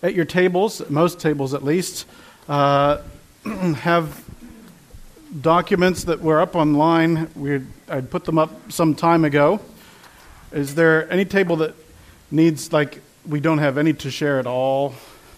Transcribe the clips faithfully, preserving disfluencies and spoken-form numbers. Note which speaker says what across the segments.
Speaker 1: at your tables, most tables at least, uh, have documents that were up online. We I put them up some time ago. Is there any table that needs, like, we don't have any to share at all?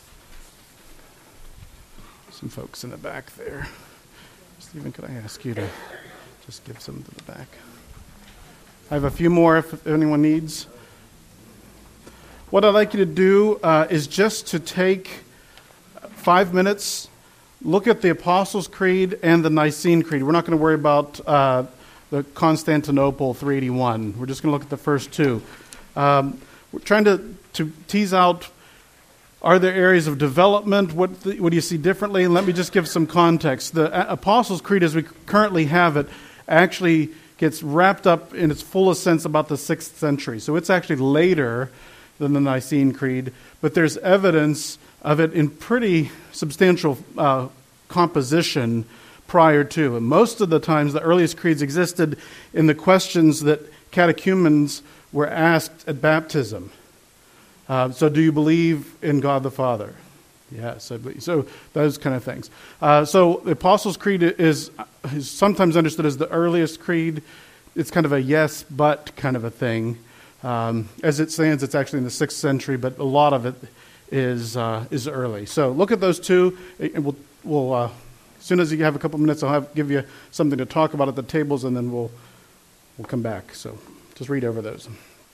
Speaker 1: Some folks in the back there. Stephen, could I ask you to just give some to the back? I have a few more if anyone needs. What I'd like you to do uh, is just to take five minutes, look at the Apostles' Creed and the Nicene Creed. We're not going to worry about uh, the Constantinople three eighty-one. We're just going to look at the first two. Um, we're trying to, to tease out, are there areas of development? What, the, what do you see differently? And let me just give some context. The Apostles' Creed, as we currently have it, actually gets wrapped up in its fullest sense about the sixth century. So it's actually later than the Nicene Creed, but there's evidence of it in pretty substantial uh, composition prior to. And most of the times, the earliest creeds existed in the questions that catechumens were asked at baptism. Uh, so do you believe in God the Father? Yes, I believe. So those kind of things. Uh, so the Apostles' Creed is, is sometimes understood as the earliest creed. It's kind of a yes, but kind of a thing. Um, as it stands, it's actually in the sixth century, but a lot of it is uh, is early. So look at those two, and we'll, we'll uh, as soon as you have a couple minutes, I'll have, give you something to talk about at the tables, and then we'll we'll come back. So just read over those.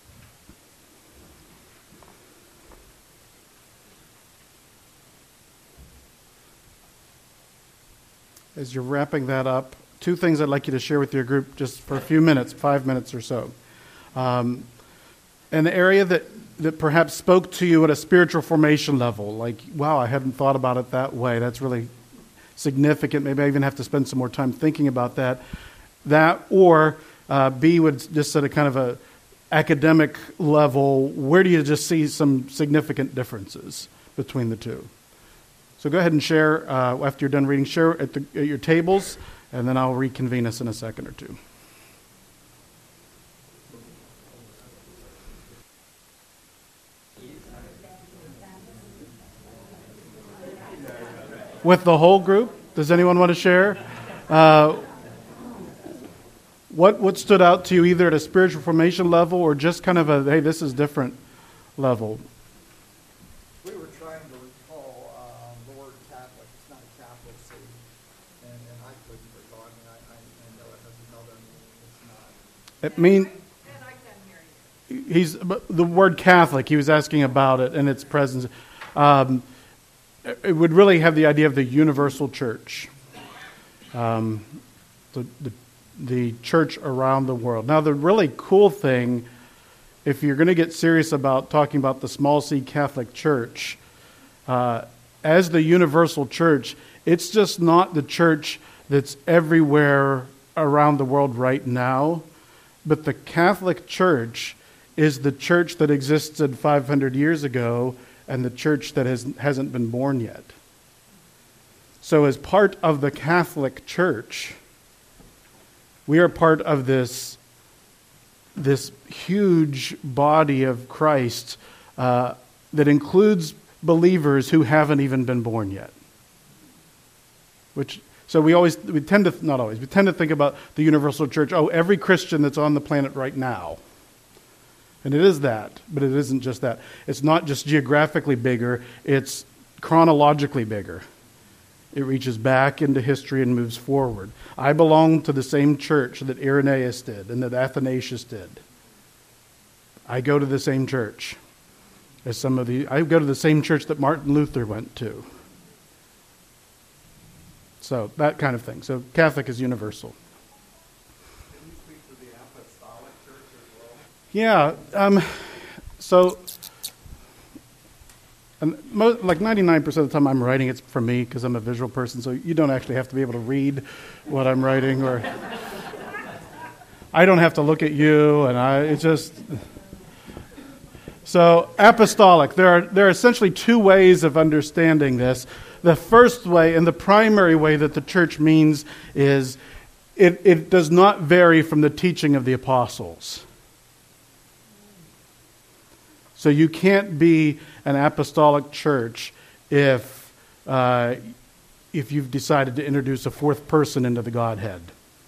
Speaker 1: As you're wrapping that up, two things I'd like you to share with your group just for a few minutes, five minutes or so. Um, an area that, that perhaps spoke to you at a spiritual formation level, like, wow, I hadn't thought about it that way. That's really significant. Maybe I even have to spend some more time thinking about that. That, or uh, B would just at a kind of a academic level, where do you just see some significant differences between the two? So go ahead and share, uh, after you're done reading, share at, the, at your tables, and then I'll reconvene us in a second or two. With the whole group? Does anyone want to share? Uh, what what stood out to you either at a spiritual formation level or just kind of a, hey, this is different level?
Speaker 2: We were trying to recall um, the word Catholic. It's not a Catholic C. And, and I couldn't recall. I mean, I, I, I know it has another name. It's not.
Speaker 1: It mean,
Speaker 3: And I can hear you.
Speaker 1: he's the word Catholic, he was asking about it and its presence. Um, it would really have the idea of the universal church. Um, the, the the church around the world. Now, the really cool thing, if you're going to get serious about talking about the small c Catholic Church, uh, as the universal church, it's just not the church that's everywhere around the world right now, but the Catholic Church is the church that existed five hundred years ago and the church that has, hasn't been born yet. So as part of the Catholic Church, we are part of this, this huge body of Christ uh, that includes believers who haven't even been born yet. Which so we always we tend to not always we tend to think about the universal church. Oh, every Christian that's on the planet right now, and it is that, but it isn't just that. It's not just geographically bigger; it's chronologically bigger. It reaches back into history and moves forward. I belong to the same church that Irenaeus did and that Athanasius did. I go to the same church as some of the. I go to the same church that Martin Luther went to. So that kind of thing. So Catholic is universal.
Speaker 2: Can you speak to the Apostolic Church as well?
Speaker 1: Yeah. Um, so, and mo- like ninety-nine percent of the time I'm writing, it's for me because I'm a visual person. So you don't actually have to be able to read what I'm writing, or I don't have to look at you, and I. It's just. So apostolic. There are there are essentially two ways of understanding this. The first way, and the primary way that the church means, is it, it does not vary from the teaching of the apostles. So you can't be an apostolic church if uh, if you've decided to introduce a fourth person into the Godhead.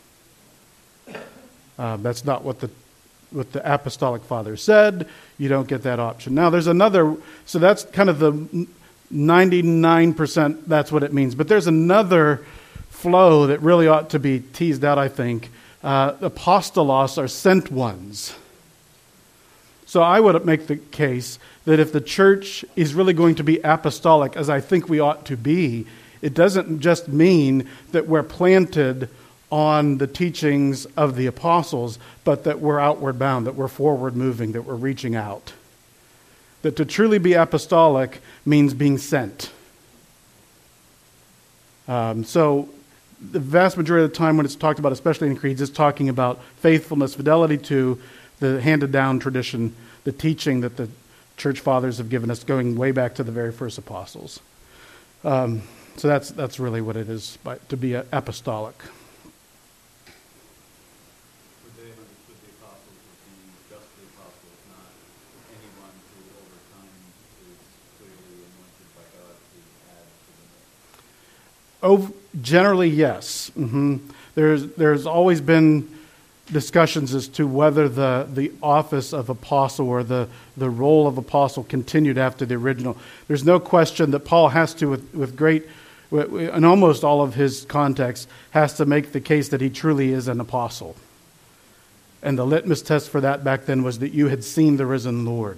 Speaker 1: Uh, that's not what the what the apostolic father said. You don't get that option. Now there's another, so that's kind of the ninety-nine percent, that's what it means. But there's another flow that really ought to be teased out, I think. Uh, apostolos are sent ones. So I would make the case that if the church is really going to be apostolic, as I think we ought to be, it doesn't just mean that we're planted on the teachings of the apostles, but that we're outward bound, that we're forward moving, that we're reaching out. That to truly be apostolic means being sent. Um, so the vast majority of the time when it's talked about, especially in creeds, it's talking about faithfulness, fidelity to the handed down tradition, the teaching that the church fathers have given us, going way back to the very first apostles. Um, so that's that's really what it is by, to be a, apostolic.
Speaker 4: Would they have understood the apostles as being just the apostles, not anyone who over time is clearly anointed by God to add to the
Speaker 1: Oh, generally, yes. Mm-hmm. There's there's always been discussions as to whether the, the office of apostle or the, the role of apostle continued after the original. There's no question that Paul has to, with, with great, in almost all of his contexts, has to make the case that he truly is an apostle. And the litmus test for that back then was that you had seen the risen Lord.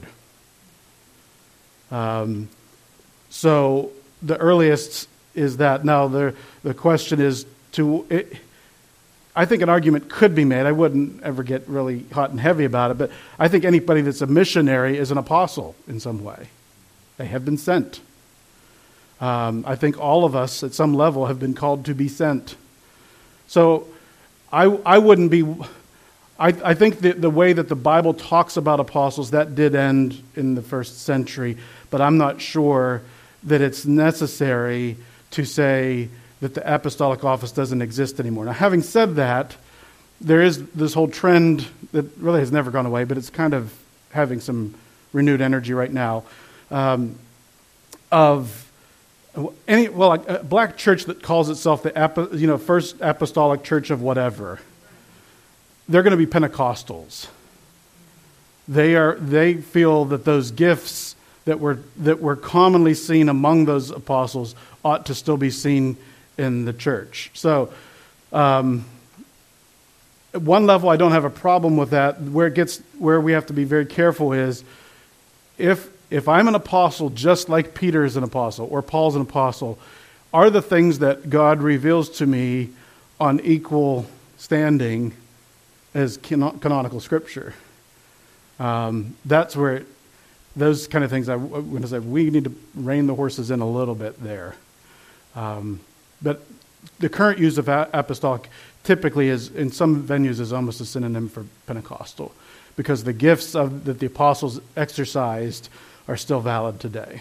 Speaker 1: Um, so the earliest is that. Now, the, the question is to... It, I think an argument could be made. I wouldn't ever get really hot and heavy about it, but I think anybody that's a missionary is an apostle in some way. They have been sent. Um, I think all of us at some level have been called to be sent. So I, I wouldn't be... I, I think that the way that the Bible talks about apostles, that did end in the first century, but I'm not sure that it's necessary to say that the apostolic office doesn't exist anymore. Now, having said that, there is this whole trend that really has never gone away, but it's kind of having some renewed energy right now, um, of any well, a black church that calls itself the you know First Apostolic Church of whatever. They're going to be Pentecostals. They are. They feel that those gifts that were that were commonly seen among those apostles ought to still be seen in the church. So, um, at one level, I don't have a problem with that. Where it gets, where we have to be very careful is, if if I'm an apostle, just like Peter is an apostle or Paul's an apostle, are the things that God reveals to me on equal standing as canon- canonical scripture? Um, that's where it, those kind of things. I when I say we need to rein the horses in a little bit there. Um, But the current use of apostolic typically is, in some venues, is almost a synonym for Pentecostal, because the gifts of, that the apostles exercised are still valid today.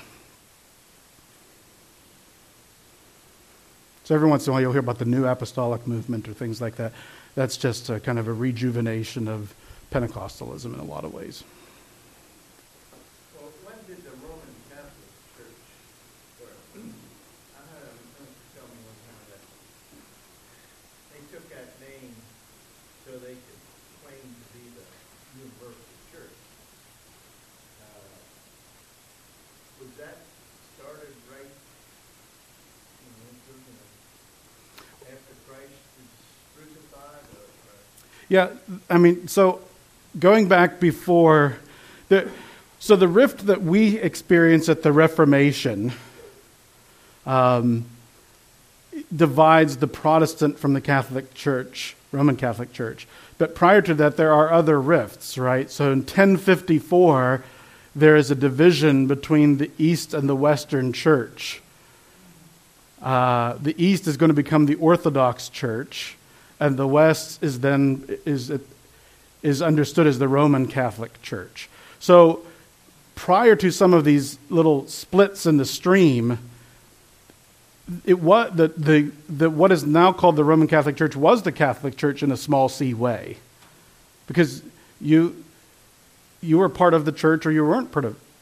Speaker 1: So every once in a while you'll hear about the new apostolic movement or things like that. That's just a kind of a rejuvenation of Pentecostalism in a lot of ways.
Speaker 4: Well, when did the Roman Catholic Church start? I had a friend tell me one time that they took that name so they could claim to be the universal church. Uh, was that started right, you know, you know, after Christ was crucified? Or, or?
Speaker 1: Yeah, I mean, so going back before, the, so the rift that we experience at the Reformation um, divides the Protestant from the Catholic Church, Roman Catholic Church. But prior to that, there are other rifts, right? So in ten fifty-four, there is a division between the East and the Western Church. Uh, the East is going to become the Orthodox Church, and the West is then is is understood as the Roman Catholic Church. So prior to some of these little splits in the stream, it was the, the the what is now called the Roman Catholic Church was the Catholic Church in a small c way, because you you were part of the church or you weren't part of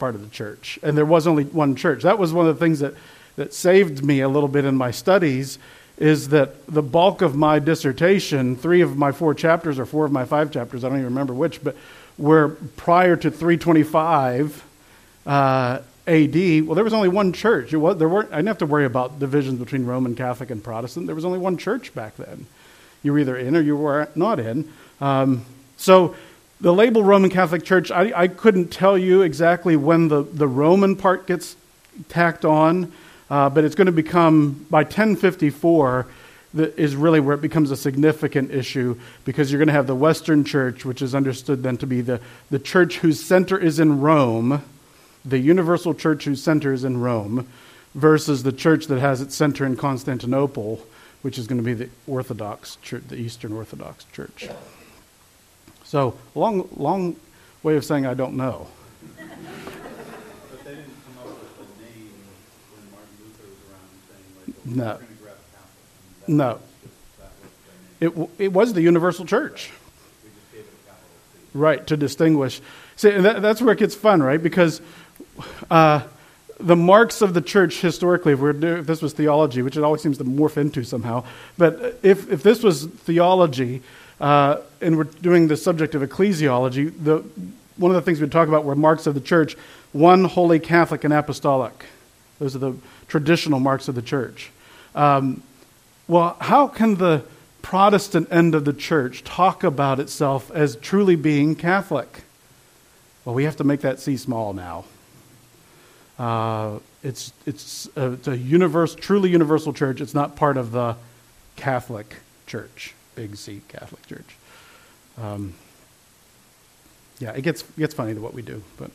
Speaker 1: part of the church. And there was only one church. That was one of the things that, that saved me a little bit in my studies, is that the bulk of my dissertation, three of my four chapters or four of my five chapters, I don't even remember which, but were prior to three twenty-five uh, A D. Well, there was only one church. It was, there weren't, I didn't have to worry about divisions between Roman Catholic and Protestant. There was only one church back then. You were either in or you were not in. Um, so the label Roman Catholic Church, I, I couldn't tell you exactly when the, the Roman part gets tacked on, uh, but it's going to become, by ten fifty-four, that is really where it becomes a significant issue, because you're going to have the Western Church, which is understood then to be the, the church whose center is in Rome, the universal church whose center is in Rome, versus the church that has its center in Constantinople, which is going to be the Orthodox Church, the Eastern Orthodox Church. So, long, long way of saying I don't know.
Speaker 5: But they didn't come up with the name when Martin Luther was around saying, like, well,
Speaker 1: No.
Speaker 5: we're going to grab a Catholic.
Speaker 1: No.
Speaker 5: That was just- that was their name.
Speaker 1: It, w- it was the universal church.
Speaker 5: We just gave it a capital C.
Speaker 1: Right, to distinguish. See, and that, that's where it gets fun, right? Because uh, the marks of the church historically, if, we're do, if this was theology, which it always seems to morph into somehow, but if, if this was theology, uh, and we're doing the subject of ecclesiology, the, one of the things we'd talk about were marks of the church: one, holy, Catholic, and apostolic. Those are the traditional marks of the church. Um, well, how can the Protestant end of the church talk about itself as truly being Catholic? Well, we have to make that C small now. Uh, it's it's a, it's a universe, truly universal church. It's not part of the Catholic Church, big C Catholic Church. Um, yeah, it gets it gets funny to what we do. But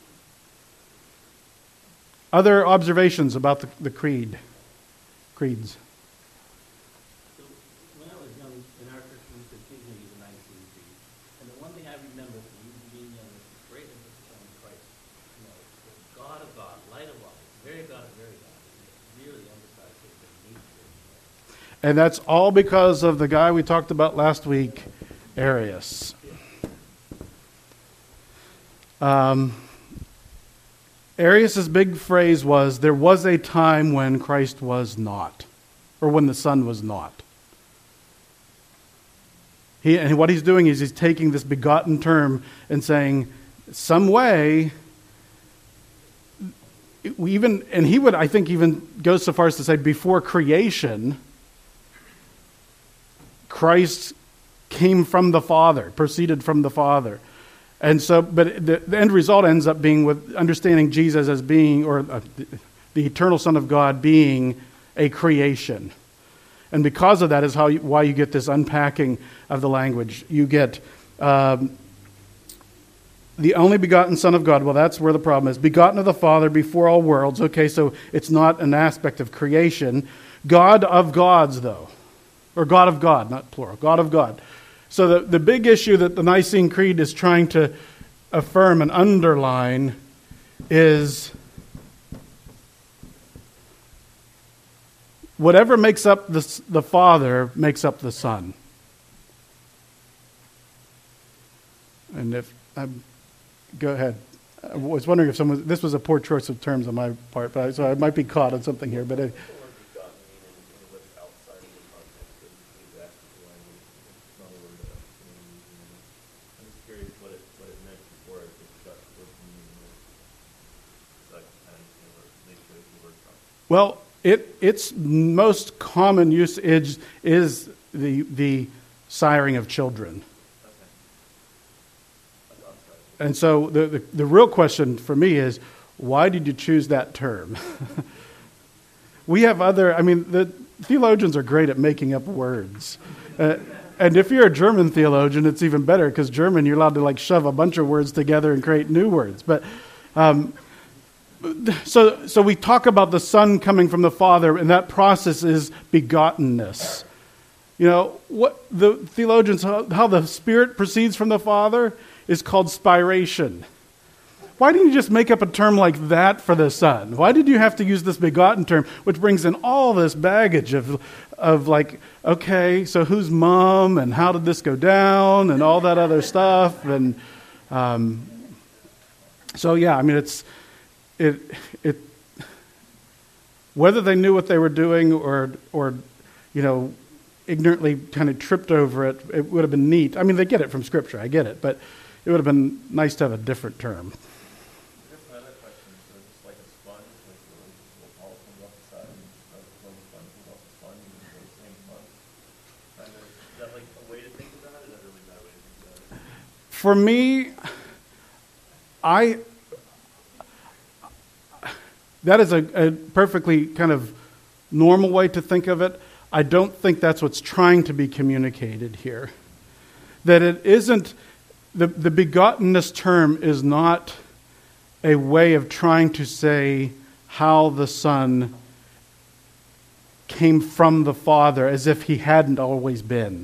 Speaker 1: other observations about the, the creed, creeds.
Speaker 6: So when I was young, in our church, we used to occasionally use a Nicene Creed. And the one thing I remember from even being young is this great emphasis on Christ. You know, the God of God, light of light, very God of very God. And it really emphasized his nature.
Speaker 1: And that's all because of the guy we talked about last week, Arius. Um, Arius' big phrase was, there was a time when Christ was not, or when the Son was not. He, and what he's doing is he's taking this begotten term and saying, some way, we even, and he would, I think, even go so far as to say, before creation, Christ came from the Father, proceeded from the Father. And so, but the, the end result ends up being with understanding Jesus as being, or uh, the, the eternal Son of God being a creation. And because of that is how you, why you get this unpacking of the language. You get um, the only begotten Son of God. Well, that's where the problem is. Begotten of the Father before all worlds. Okay, so it's not an aspect of creation. God of gods, though. Or God of God, not plural. God of God. So the, the big issue that the Nicene Creed is trying to affirm and underline is whatever makes up the, the Father makes up the Son. And if I'm, go ahead. I was wondering if someone, this was a poor choice of terms on my part, but I, so I might be caught on something here. But I, well, it its most common usage is the the siring of children. And so the, the, the real question for me is, why did you choose that term? We have other, I mean, the theologians are great at making up words. Uh, and if you're a German theologian, it's even better, because German, you're allowed to like shove a bunch of words together and create new words. But um, so so we talk about the Son coming from the Father, and that process is begottenness. You know, what the theologians, how, how the Spirit proceeds from the Father is called spiration. Why didn't you just make up a term like that for the Son? Why did you have to use this begotten term, which brings in all this baggage of, of like, okay, so who's mom, and how did this go down, and all that other stuff, and um, so yeah, I mean, it's it it whether they knew what they were doing or or you know ignorantly kind of tripped over it, it would have been neat. I mean, they get it from Scripture, I get it, but it would have been nice to have a different term.
Speaker 7: Just another question, so just like a sponge, like the all comes off the side, and the sponge comes off the sponge, and it's the same sponge. Kind of, is that like a way to think about it? Is that a really bad way to think about it?
Speaker 1: For me, I that is a, a perfectly kind of normal way to think of it. I don't think that's what's trying to be communicated here. That it isn't, the, the begottenness term is not a way of trying to say how the Son came from the Father as if he hadn't always been.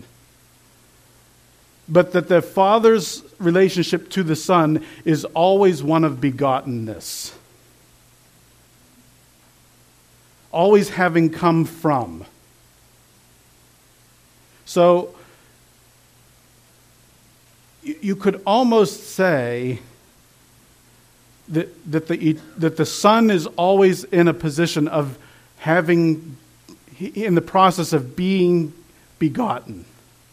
Speaker 1: But that the Father's relationship to the Son is always one of begottenness. Always having come from. So, you could almost say that, that, the, that the Son is always in a position of having, in the process of being begotten.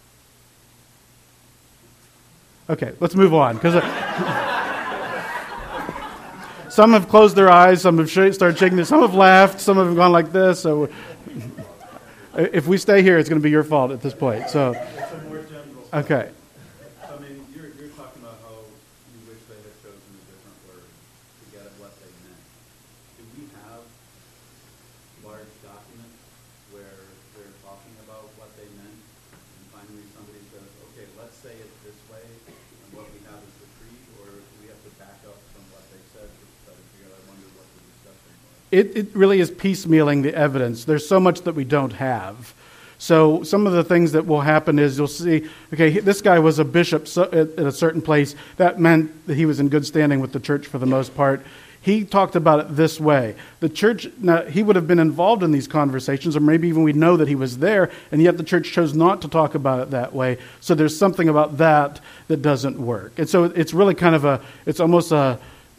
Speaker 1: Okay, let's move on. Because some have closed their eyes, some have started shaking their, some have laughed, some have gone like this. So if we stay here, it's going to be your fault at this point. So,
Speaker 5: It's a more general.
Speaker 1: okay.
Speaker 5: I mean, you're, you're talking about how you wish they had chosen a different word to get at what they meant. Do we have large documents where they're talking about what they meant, and finally somebody says, okay, let's say it this way, and what we have is the creed, or do we have to back up from what they said to try to figure out, I wonder what the discussion was?
Speaker 1: It, it really is piecemealing the evidence. There's so much that we don't have. So some of the things that will happen is you'll see, okay, this guy was a bishop so, at, at a certain place. That meant that he was in good standing with the church for the most part. He talked about it this way. The church, now, he would have been involved in these conversations, or maybe even we know that he was there, and yet the church chose not to talk about it that way. So there's something about that that doesn't work. And so it's really kind of a, it's almost a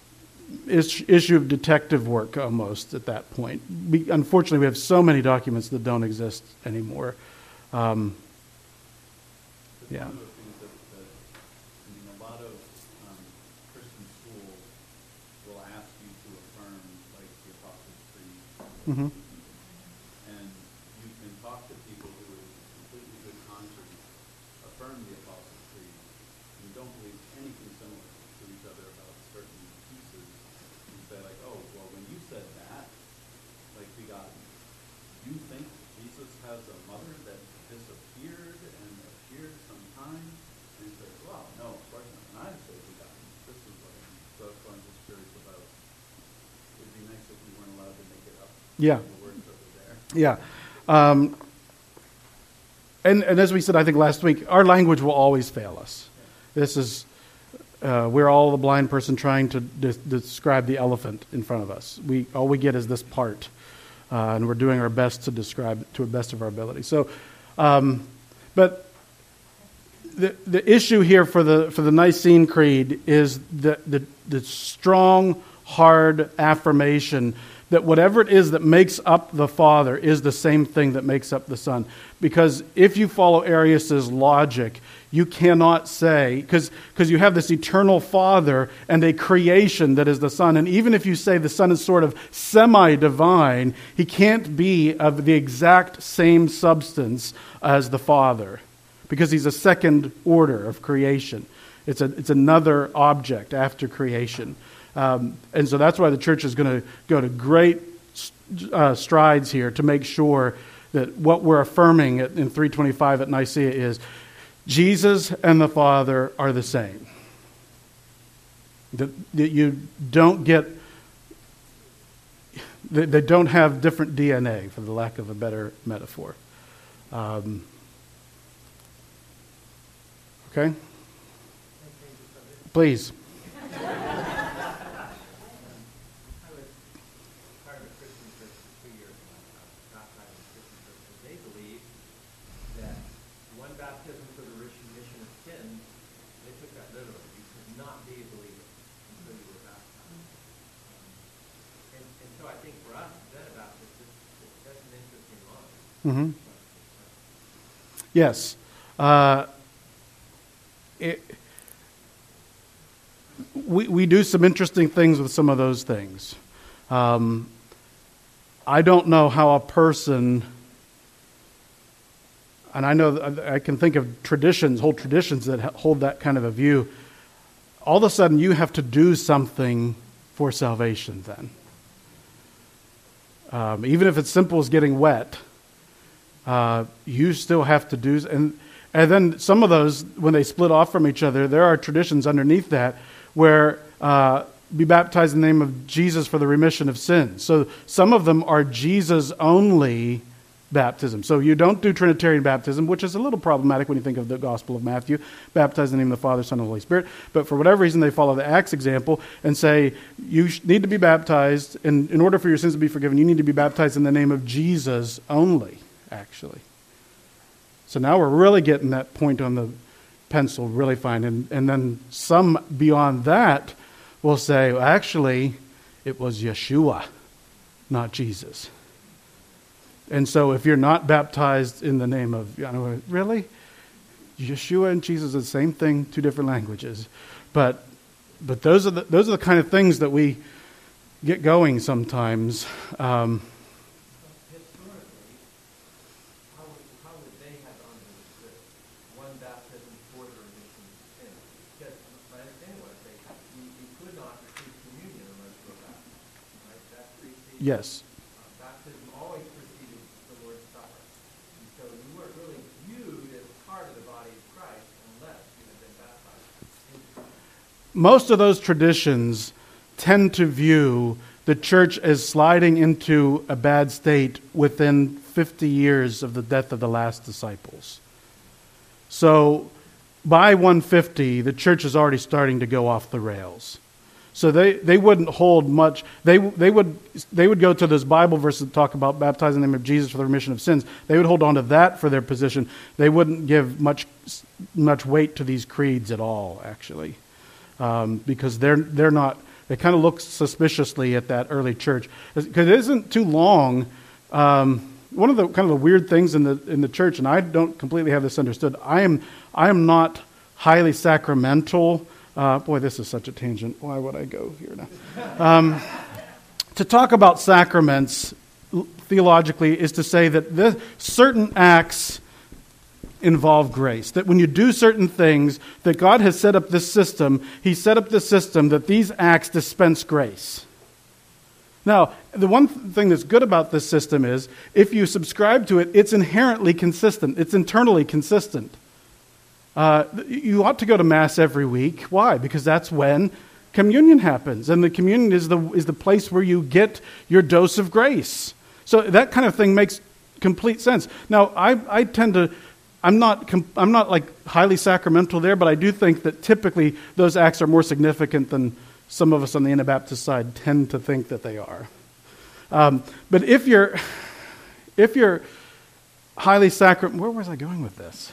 Speaker 1: issue of detective work almost at that point. We, unfortunately, we have so many documents that don't exist anymore. Um, yeah.
Speaker 5: One of the things that, that I mean, a lot of um, Christian schools will ask you to affirm, like, the Apostles' Creed.
Speaker 1: Mm-hmm.
Speaker 5: And you can talk to people who, with completely good conscience, affirm the Apostles' Creed and don't believe anything similar to each other about certain pieces. And say, like, oh, well, when you said that, like, begotten, you think Jesus has a mother that disappeared and appeared sometime? And he says, well, no, of course not. And I say begotten. This is what I mean. So that's why I'm just curious about, it would be nice if we weren't allowed to make it up.
Speaker 1: Yeah.
Speaker 5: The words that were there.
Speaker 1: Yeah. Um, and, and as we said, I think last week, our language will always fail us. This is, uh, we're all the blind person trying to de- describe the elephant in front of us. We all we get is this part, uh, and we're doing our best to describe it to the best of our ability. So, um, but the the issue here for the for the Nicene Creed is the the, the strong, hard affirmation that whatever it is that makes up the Father is the same thing that makes up the Son. Because if you follow Arius' logic, you cannot say, because because you have this eternal Father and a creation that is the Son, and even if you say the Son is sort of semi-divine, he can't be of the exact same substance as the Father, because he's a second order of creation. It's a it's another object after creation. Um, and so that's why the church is going to go to great uh, strides here to make sure that what we're affirming at, in three twenty-five at Nicaea is Jesus and the Father are the same. That, that you don't get, they, they don't have different D N A, for the lack of a better metaphor. Um, okay? Please.
Speaker 6: Baptism for the remission of sins, they took that literally. You could not be a believer until you were baptized. Um,
Speaker 4: and so I think for us, then about this, this, that's an interesting line.
Speaker 1: Mm-hmm. Yes. Uh, it, we, we do some interesting things with some of those things. Um, I don't know how a person, and I know I can think of traditions, whole traditions that hold that kind of a view. All of a sudden you have to do something for salvation then. Um, even if it's simple as getting wet, uh, you still have to do, and and then some of those, when they split off from each other, there are traditions underneath that where uh, be baptized in the name of Jesus for the remission of sins. So some of them are Jesus only baptism. So you don't do Trinitarian baptism, which is a little problematic when you think of the Gospel of Matthew, baptized in the name of the Father, Son, and Holy Spirit. But for whatever reason, they follow the Acts example and say, you need to be baptized, and in order for your sins to be forgiven, you need to be baptized in the name of Jesus only, actually. So now we're really getting that point on the pencil really fine. And, and then some beyond that will say, well, actually, it was Yeshua, not Jesus. And so if you're not baptized in the name of, you know, really? Yeshua and Jesus are the same thing, two different languages. But but those are the those are the kind of things that we get going sometimes. Um,
Speaker 4: Historically, how would, how would they have understood one baptism for the remission of sin? Because my understanding was they, you, you could not receive communion unless you were baptized. Right? That precedes
Speaker 1: yes.
Speaker 4: uh, baptism always preceded the Lord's Supper. And so you weren't really viewed as part of the body of Christ unless you had been baptized into Christ.
Speaker 1: Most of those traditions tend to view the church as sliding into a bad state within fifty years of the death of the last disciples. So by one fifty, the church is already starting to go off the rails. So they, they wouldn't hold much. They they would they would go to those Bible verses that talk about baptizing in the name of Jesus for the remission of sins. They would hold on to that for their position. They wouldn't give much much weight to these creeds at all, actually, um, because they're they're not. They kind of look suspiciously at that early church because it isn't too long. Um, one of the kind of the weird things in the in the church, and I don't completely have this understood. I am I am not highly sacramental. Uh, boy, this is such a tangent. Why would I go here now? Um, to talk about sacraments theologically is to say that the certain acts involve grace. That when you do certain things, that God has set up this system, He set up this system that these acts dispense grace. Now, the one thing that's good about this system is, if you subscribe to it, it's inherently consistent. It's internally consistent. Uh, you ought to go to Mass every week. Why? Because that's when communion happens. And the communion is the is the place where you get your dose of grace. So that kind of thing makes complete sense. Now, I, I tend to... I'm not I'm not like highly sacramental there, but I do think that typically those acts are more significant than some of us on the Anabaptist side tend to think that they are. Um, but if you're if you're highly sacramental, where was I going with this?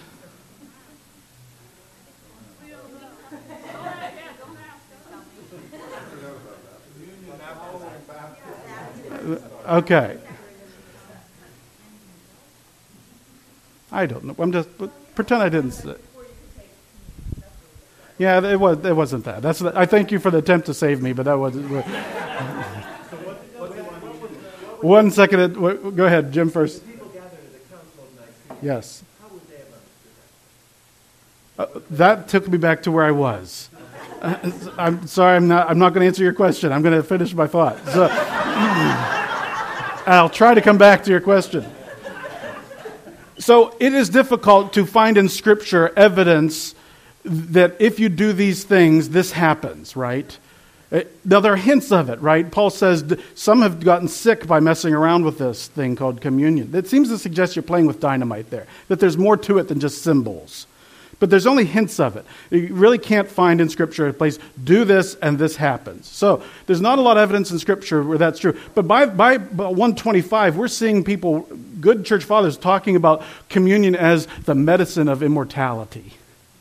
Speaker 1: Okay. I don't know. I'm just pretend I didn't say. Yeah, it was. It wasn't that. That's. I thank you for the attempt to save me, but that wasn't. One second. Go ahead, Jim. First.
Speaker 4: People gathered at the council of Nicaea.
Speaker 1: Yes.
Speaker 4: How would they have understood
Speaker 1: Uh, that took me back to where I was. Uh, I'm sorry. I'm not. I'm not going to answer your question. I'm going to finish my thought. So, I'll try to come back to your question. So it is difficult to find in Scripture evidence that if you do these things, this happens, right? Now, there are hints of it, right? Paul says some have gotten sick by messing around with this thing called communion. It seems to suggest you're playing with dynamite there, that there's more to it than just symbols. But there's only hints of it. You really can't find in Scripture a place, do this and this happens. So there's not a lot of evidence in Scripture where that's true. But by, by one twenty-five, we're seeing people, good church fathers, talking about communion as the medicine of immortality.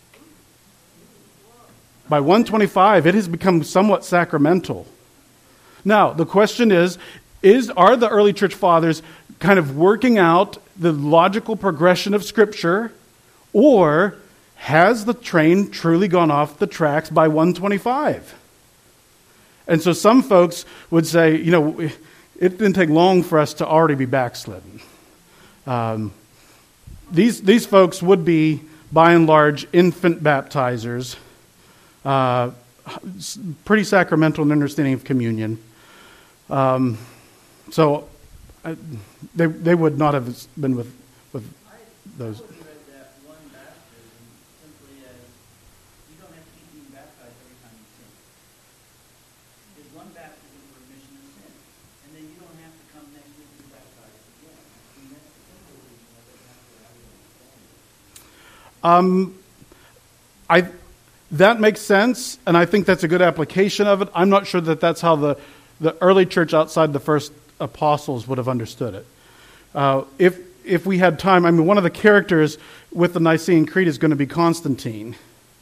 Speaker 1: By one twenty-five, it has become somewhat sacramental. Now, the question is, is are the early church fathers kind of working out the logical progression of Scripture, or has the train truly gone off the tracks by one twenty-five? And so some folks would say, you know, it didn't take long for us to already be backslidden. Um, these, these folks would be, by and large, infant baptizers, uh, pretty sacramental in understanding of communion. Um, so I, they they would not have been with with those.
Speaker 6: I always read that one baptism simply as you don't have to keep being baptized every time you sin. There's one baptism for remission of sin, and then you don't have to come next week and be baptized again. I mean, that's the simple reason why that's not what I would understand.
Speaker 1: Um, I that makes sense, and I think that's a good application of it. I'm not sure that that's how the the early church outside the first apostles would have understood it. Uh, if if we had time, I mean, one of the characters with the Nicene Creed is going to be Constantine.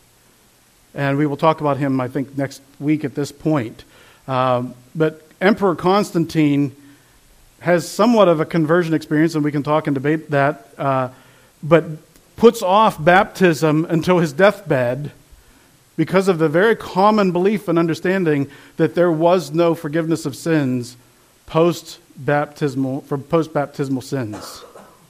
Speaker 1: And we will talk about him, I think, next week at this point. Um, but Emperor Constantine has somewhat of a conversion experience, and we can talk and debate that, uh, but puts off baptism until his deathbed because of the very common belief and understanding that there was no forgiveness of sins post-baptismal for post-baptismal sins.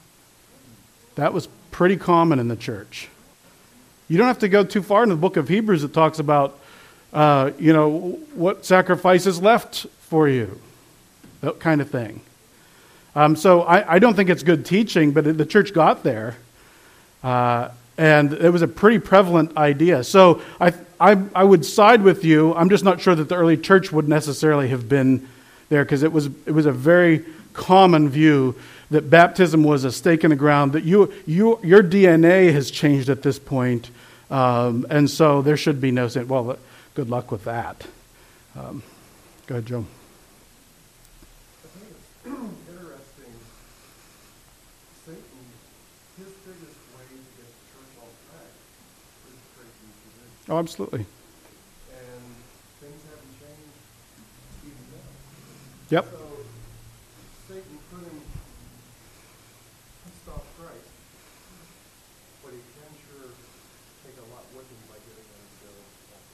Speaker 1: That was pretty common in the church. You don't have to go too far in the book of Hebrews. It talks about, uh, you know, what sacrifice is left for you, that kind of thing. Um, so I, I don't think it's good teaching, but the church got there. Uh, and it was a pretty prevalent idea. So I, I I would side with you. I'm just not sure that the early church would necessarily have been there, because it was it was a very common view that baptism was a stake in the ground, that you you your D N A has changed at this point, um, and so there should be no sin. Well, good luck with that. Um, go ahead, Joe.
Speaker 8: Interesting. Satan, his biggest way to get the church on track is to create new division.
Speaker 1: Oh, absolutely.
Speaker 8: And things haven't changed even now.
Speaker 1: Yep.
Speaker 8: So Satan couldn't stop Christ, but he can sure take a lot with him by getting them to go.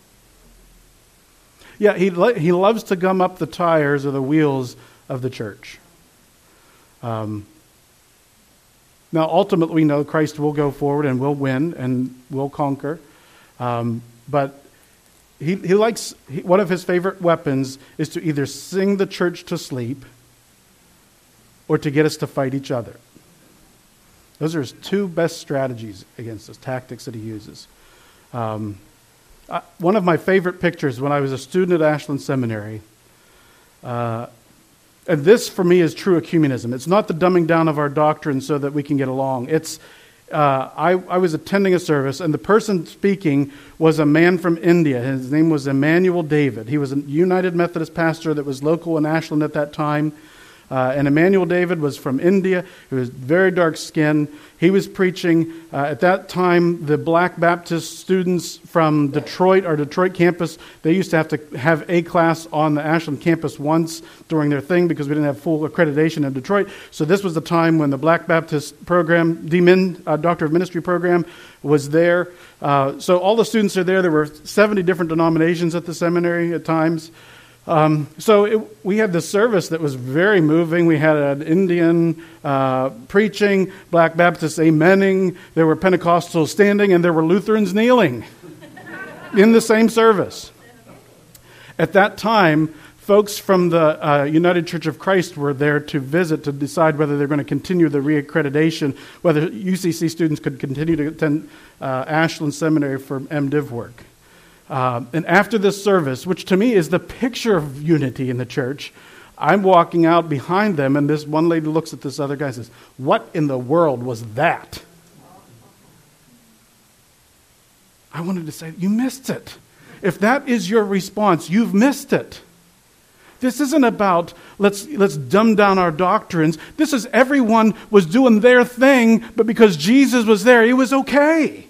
Speaker 1: Yeah, he lo- he loves to gum up the tires or the wheels of the church. Um, now, ultimately, we know Christ will go forward and will win and will conquer. Um, but he he likes he, one of his favorite weapons is to either sing the church to sleep or to get us to fight each other. Those are his two best strategies against us, tactics that he uses. Um, I, one of my favorite pictures when I was a student at Ashland Seminary, uh, and this for me is true ecumenism. It's not the dumbing down of our doctrine so that we can get along. It's uh, I, I was attending a service, and the person speaking was a man from India. His name was Emmanuel David. He was a United Methodist pastor that was local in Ashland at that time. Uh, and Emmanuel David was from India. He was very dark skinned. He was preaching. Uh, at that time, the Black Baptist students from Detroit, our Detroit campus, they used to have to have a class on the Ashland campus once during their thing because we didn't have full accreditation in Detroit. So this was the time when the Black Baptist program, D Min, uh, Doctor of Ministry program, was there. Uh, so all the students are there. There were seventy different denominations at the seminary at times. Um, so it, we had this service that was very moving. We had an Indian uh, preaching, Black Baptists amening, there were Pentecostals standing, and there were Lutherans kneeling in the same service. At that time, folks from the uh, United Church of Christ were there to visit to decide whether they're going to continue the reaccreditation, whether U C C students could continue to attend uh, Ashland Seminary for MDiv work. Uh, and after this service, which to me is the picture of unity in the church, I'm walking out behind them, and this one lady looks at this other guy and says, "What in the world was that?" I wanted to say, you missed it. If that is your response, you've missed it. This isn't about let's let's dumb down our doctrines. This is everyone was doing their thing, but because Jesus was there, it was okay.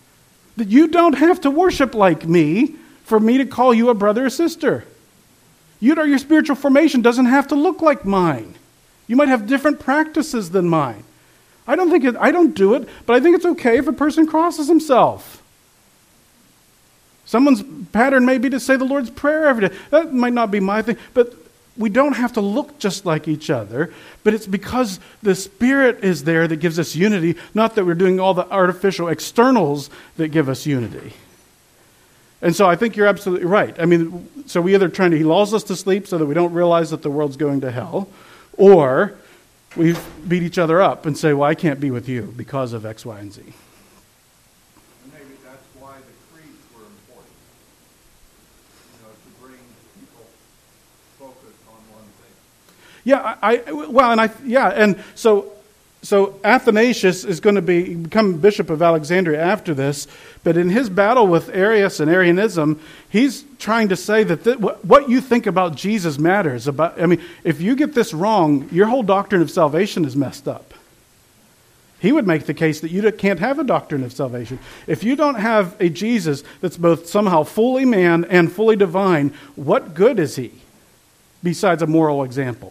Speaker 1: That you don't have to worship like me for me to call you a brother or sister. You, your spiritual formation doesn't have to look like mine. You might have different practices than mine. I don't think it, I don't do it, but I think it's okay if a person crosses himself. Someone's pattern may be to say the Lord's Prayer every day. That might not be my thing, but we don't have to look just like each other, but it's because the Spirit is there that gives us unity, not that we're doing all the artificial externals that give us unity. And so I think you're absolutely right. I mean, so we either trying to, he lulls us to sleep so that we don't realize that the world's going to hell, or we beat each other up and say, well, I can't be with you because of X, Y, and Z.
Speaker 8: And maybe that's why the creeds were important. You know, to bring people focused on one thing.
Speaker 1: Yeah, I, I well, and I yeah, and so so Athanasius is going to be become Bishop of Alexandria after this, but in his battle with Arius and Arianism, he's trying to say that th- what you think about Jesus matters. About, I mean, if you get this wrong, your whole doctrine of salvation is messed up. He would make the case that you can't have a doctrine of salvation. If you don't have a Jesus that's both somehow fully man and fully divine, what good is he besides a moral example?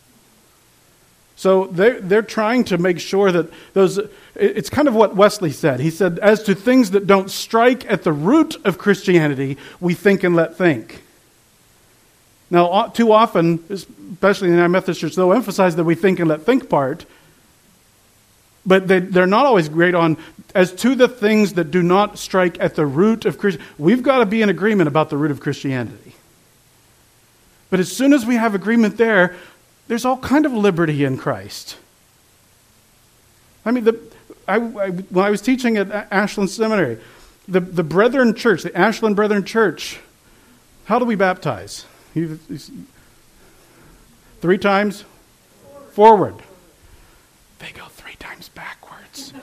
Speaker 1: So they're, they're trying to make sure that those, it's kind of what Wesley said. He said, as to things that don't strike at the root of Christianity, we think and let think. Now, too often, especially in our Methodist Church, they'll emphasize that we think and let think part, but they, they're not always great on, as to the things that do not strike at the root of Christianity. We've got to be in agreement about the root of Christianity. But as soon as we have agreement there, there's all kind of liberty in Christ. I mean, the, I, I, when I was teaching at Ashland Seminary, the, the Brethren Church, the Ashland Brethren Church, how do we baptize? You, you, three times forward. They go three times backwards.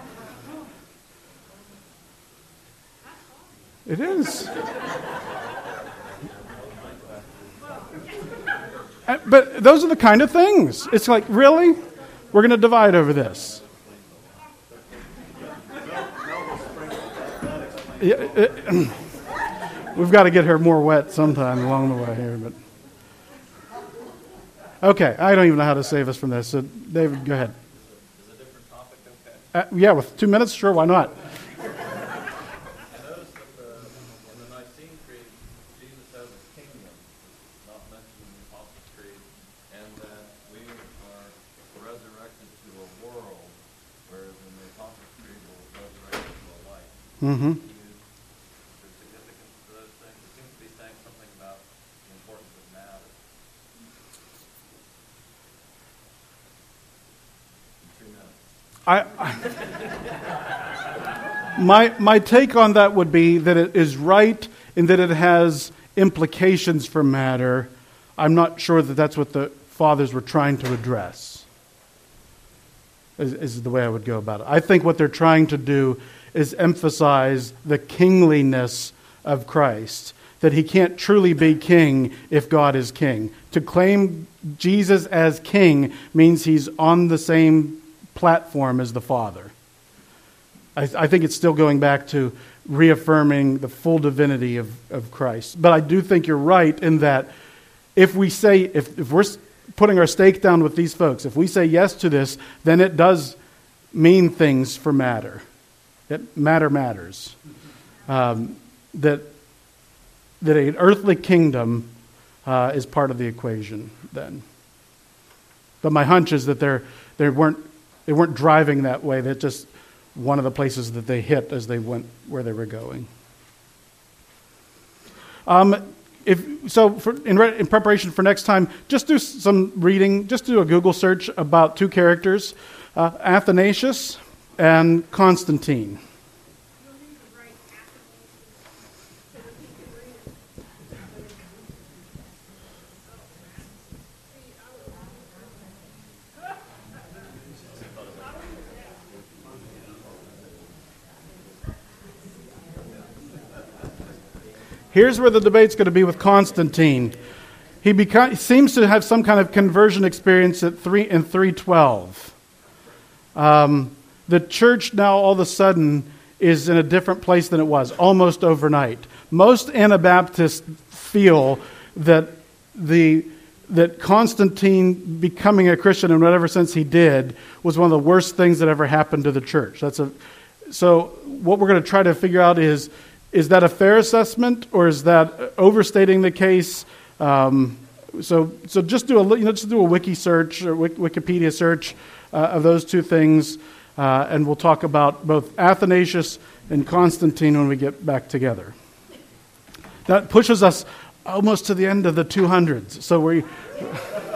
Speaker 1: It is. But those are the kind of things. It's like, really? We're going to divide over this. Yeah, it, we've got to get her more wet sometime along the way here. But okay, I don't even know how to save us from this. So, David, go ahead.
Speaker 7: Is a different topic okay?
Speaker 1: Uh, yeah, with two minutes? Sure, why not?
Speaker 7: I noticed that the, in the Nicene Creed, Jesus has a kingdom, not mentioned in the Apostles' Creed, and that we are resurrected to a world, whereas in the Apostles' Creed we're resurrected to a life.
Speaker 1: Mm-hmm.
Speaker 7: Can you, is there significance to those things? It seems to be saying something about the importance of matter. In two minutes.
Speaker 1: I, I my my take on that would be that it is right in that it has implications for matter. I'm not sure that that's what the fathers were trying to address. Is, is the way I would go about it. I think what they're trying to do is emphasize the kingliness of Christ, that he can't truly be king if God is king. To claim Jesus as king means he's on the same platform as the Father. I, I think it's still going back to reaffirming the full divinity of, of Christ. But I do think you're right in that if we say, if, if we're putting our stake down with these folks, if we say yes to this, then it does mean things for matter. That matter matters. Um, that that an earthly kingdom uh, is part of the equation then. But my hunch is that they're they weren't they weren't driving that way. That's just one of the places that they hit as they went where they were going. Um, if so, for, in, re, in preparation for next time, just do some reading. Just do a Google search about two characters, uh, Athanasius and Constantine.
Speaker 3: You'll need to write Athanasius so that he can read it.
Speaker 1: Here's where the debate's going to be with Constantine. He beca- seems to have some kind of conversion experience at three in three twelve. Um, the church now all of a sudden is in a different place than it was, almost overnight. Most Anabaptists feel that the that Constantine becoming a Christian in whatever sense he did was one of the worst things that ever happened to the church. That's a so what we're going to try to figure out is is that a fair assessment, or is that overstating the case? Um, so so just do a you know just do a wiki search or Wikipedia search uh, of those two things, uh, and we'll talk about both Athanasius and Constantine when we get back together. That pushes us almost to the end of the two hundreds. So we